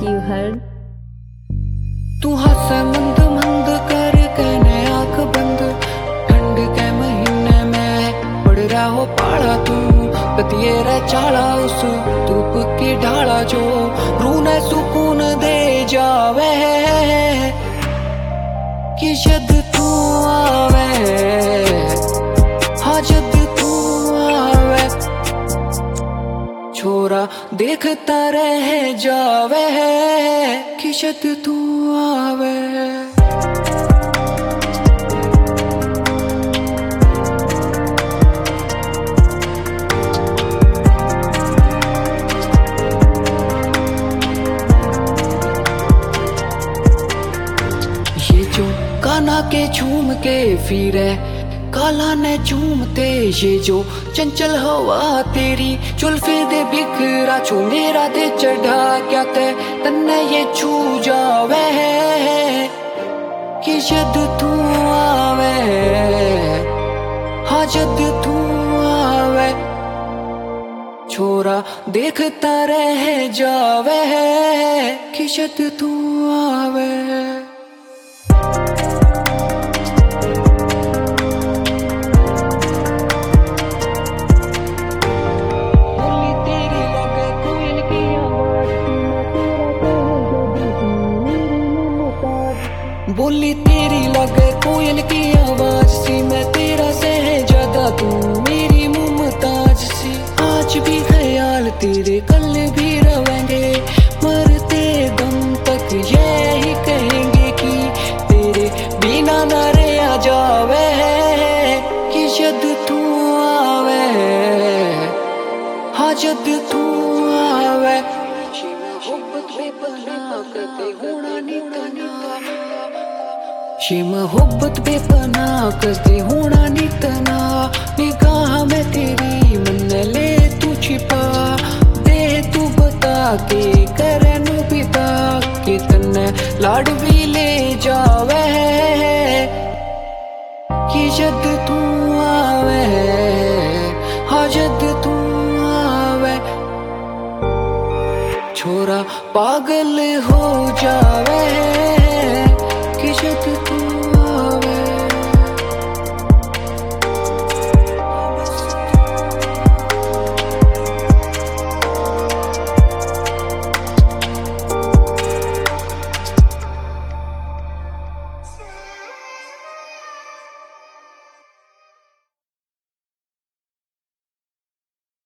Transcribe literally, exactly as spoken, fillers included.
you heard. तू हंस मंद मंद कर कहने आंख बंद, ठंड के महीने में पड़ रहा हो पाला तू, कतिये रे चाला उस धूप की ढाला जो रूह ने सुकून दे जावे, कि जद तू आवे, हाँ जद तू आवे, छोरा देखता रह जावे, कि जद तू आवे। ये जो काना के झूम के फिरे काला ने झूमते, ये जो चंचल हवा तेरी जुल्फे दे बिखरा छू मेरा दे चढ़ा, क्या ते तन्ने ये छू जावे, कि जद तू आवे, हाँ जद तू आवे, छोरा देखता रह जावे, कि जद तू आवे। बोली तेरी लगे कोयल की आवाज सी, मैं तेरा से है ज्यादा तू मेरी मुमताज सी, आज भी ख्याल तेरे कल भी रहेंगे, मरते दम तक यही कहेंगे कि तेरे बिना न रहा जावे, कि जद तू आवे, हाँ जद तू आवे, ये मोहब्बत बेपनाह करते होना नितना, निगाह में तेरी मन ले तू छिपा दे, तू बता के करनू पिता के तन्ने लाड भी ले जावे, कि जद तू आवे, हाँ जद तू आवे, छोरा पागल हो जावे।